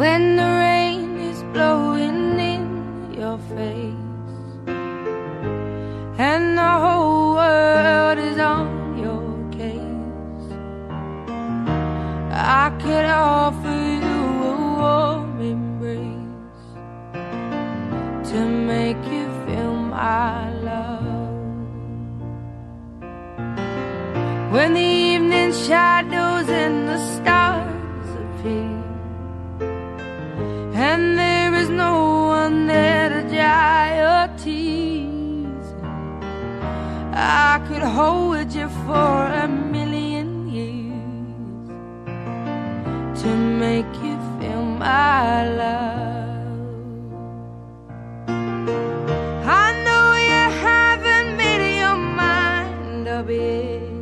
when the rain is blowing in your face and the whole world is on your case. I could offer you a warm embrace to make you feel my love. When the evening shadows and the stars appear and there is no one there to dry your tears, I could hold you for a million years to make you feel my love. I know you haven't made your mind up yet,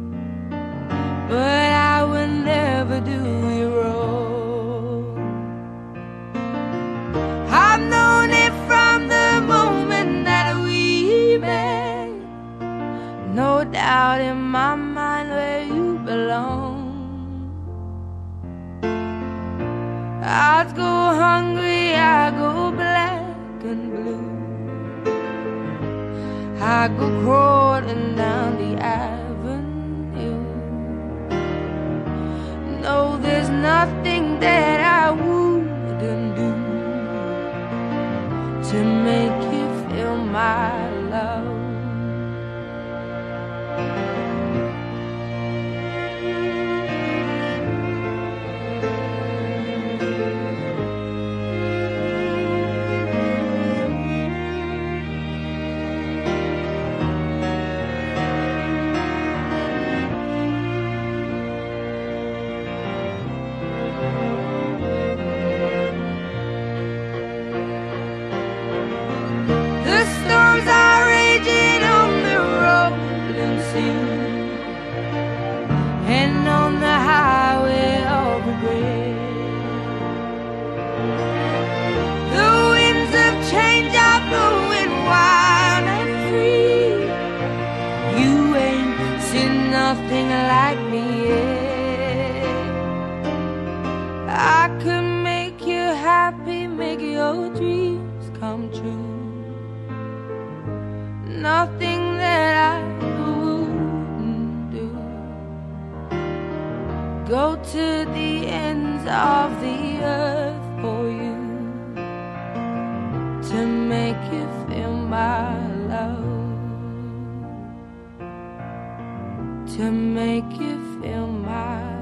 but I will never do you wrong. I've known it from the moment that we met, no doubt in my mind where you belong. I'd go hungry, I go black and blue, I go crawling down the avenue. No, there's nothing that I wouldn't do to make you feel my love. The storms are raging on the rolling sea and on the highway of regret. The winds of change are blowing wild and free. You ain't seen nothing like me yet. I could make you happy, make your dreams come true. Nothing that I wouldn't do. Go to the ends of the earth for you to make you feel my love, to make you feel my